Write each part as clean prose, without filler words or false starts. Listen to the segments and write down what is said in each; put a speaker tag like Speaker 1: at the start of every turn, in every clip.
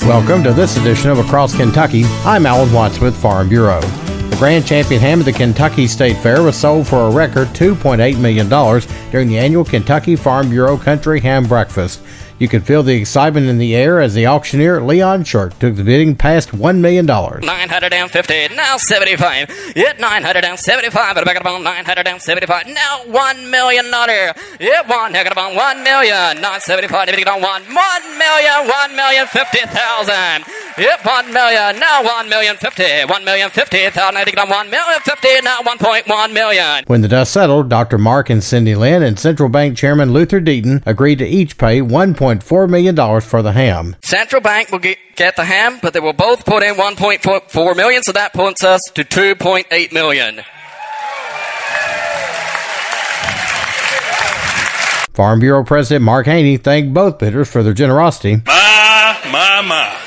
Speaker 1: Welcome to this edition of Across Kentucky. I'm Alan Watts with Farm Bureau. The grand champion ham of the Kentucky State Fair was sold for a record $2.8 million during the annual Kentucky Farm Bureau Country Ham Breakfast. You could feel the excitement in the air as the auctioneer Leon Shirk took the bidding past $1 million.
Speaker 2: 950, now 75. Yet 975, but back up on 975. Now $1 million. Yet one heck of on 1 million. 975, if you on 1 million 50,000. Yep, 1 million, now 1,050,000, 1,050,000, I think on 1,050,000, now 1.1 million.
Speaker 1: When the dust settled, Dr. Mark and Cindy Lynn and Central Bank Chairman Luther Deaton agreed to each pay $1.4 million for the ham.
Speaker 2: Central Bank will get the ham, but they will both put in $1.4 million, so that puts us to $2.8 million.
Speaker 1: Farm Bureau President Mark Haney thanked both bidders for their generosity.
Speaker 3: My.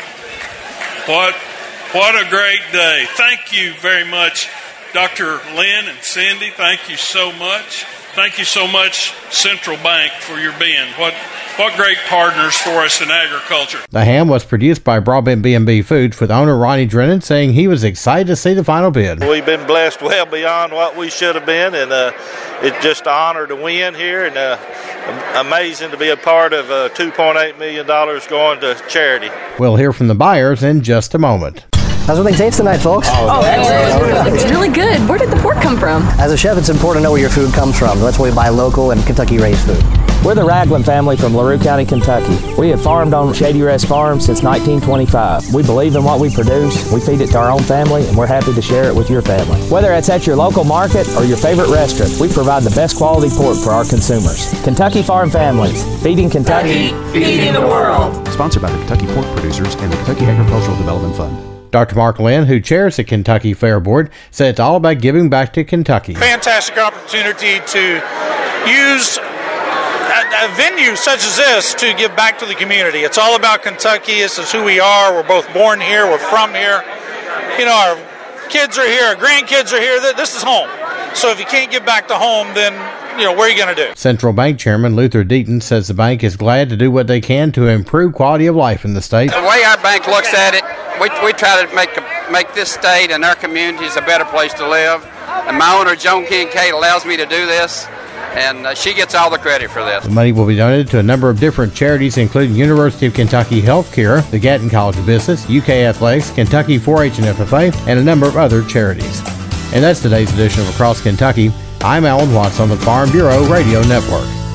Speaker 3: What a great day. Thank you very much, Dr. Lynn and Cindy. Thank you so much. Thank you so much, Central Bank, for your being. What great partners for us in agriculture.
Speaker 1: The ham was produced by Broadbent B&B Foods, with owner Ronnie Drennan saying he was excited to see the final bid.
Speaker 4: We've been blessed well beyond what we should have been, and it's just an honor to win here, and amazing to be a part of $2.8 million going to charity.
Speaker 1: We'll hear from the buyers in just a moment.
Speaker 5: How's everything taste tonight, folks?
Speaker 6: It's really good. Where did the pork come from?
Speaker 5: As a chef, it's important to know where your food comes from. That's why we buy local and Kentucky-raised food.
Speaker 7: We're the Ragland family from LaRue County, Kentucky. We have farmed on Shady Rest Farm since 1925. We believe in what we produce, we feed it to our own family, and we're happy to share it with your family. Whether it's at your local market or your favorite restaurant, we provide the best quality pork for our consumers. Kentucky Farm Families, feeding Kentucky,
Speaker 8: feeding the world.
Speaker 9: Sponsored by the Kentucky Pork Producers and the Kentucky Agricultural Development Fund.
Speaker 1: Dr. Mark Lynn, who chairs the Kentucky Fair Board, said it's all about giving back to Kentucky.
Speaker 10: Fantastic opportunity to use a venue such as this to give back to the community. It's all about Kentucky. This is who we are. We're both born here. We're from here. You know, our kids are here. Our grandkids are here. This is home. So if you can't give back to home, then, you know, what are you going to do?
Speaker 1: Central Bank Chairman Luther Deaton says the bank is glad to do what they can to improve quality of life in the state.
Speaker 11: The way our bank looks at it, we try to make this state and our communities a better place to live. And my owner, Joan Kincaid, allows me to do this, and she gets all the credit for this.
Speaker 1: The money will be donated to a number of different charities, including University of Kentucky Healthcare, the Gatton College of Business, UK Athletics, Kentucky 4-H and FFA, and a number of other charities. And that's today's edition of Across Kentucky. I'm Alan Watts on the Farm Bureau Radio Network.